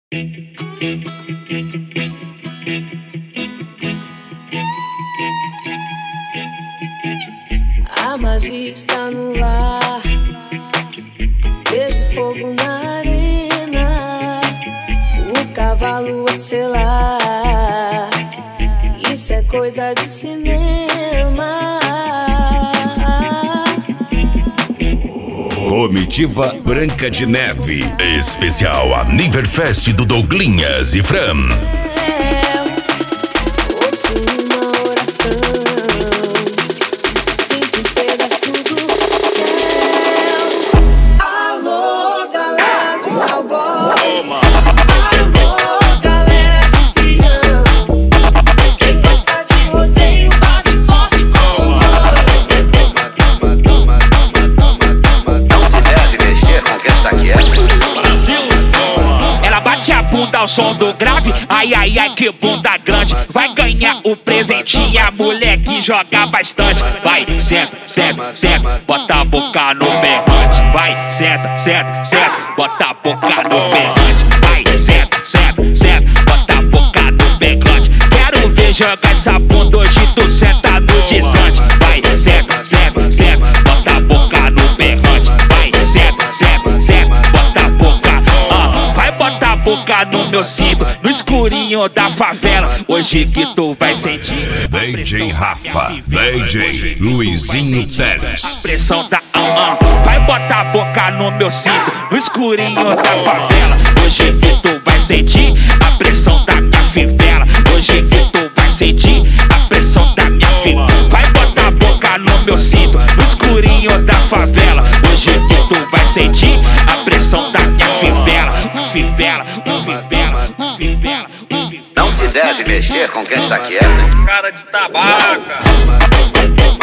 A magia está no ar, vejo fogo na arena, o cavalo a selar, isso é coisa de cinema. Comitiva Branca de Neve, especial Aniverfest do Douglinhas e Fran. Ouço uma oração, sinto um pedaço do céu. Alô, galera de cowboy, alô, galera de peão, quem gosta de rodeio bate forte com o Não se deve mexer com quem está quieto. Ela bate a bunda ao som do grave, ai ai ai que bunda grande. Vai ganhar o presentinho, a mulher que joga bastante. Vai, senta, senta, senta, bota a boca no berrante. Vai, senta, senta, senta, bota a boca no berrante. Vai, senta, senta, senta, bota a boca no berrante. Quero ver jogar essa bunda hoje, tu senta no desante. Vai, senta, senta, senta, bota a boca no berrante. Vai, senta, senta, senta, bota a boca. Vai botar a boca no meu cinto, no escurinho da favela. Hoje que tu vai sentir DJ Rafa, DJ Luizinho Teles. pressão da Vai botar a boca no meu cinto, no escurinho da favela. Hoje que tu vai sentir a pressão da minha fivela. Hoje que tu vai sentir a pressão da minha fivela. Vai botar a boca no meu cinto, no escurinho da favela. Hoje que tu vai sentir a pressão da minha fivela. Fivela, fivela, fivela, fivela. Não se deve mexer com quem está quieto. Cara de tabaca.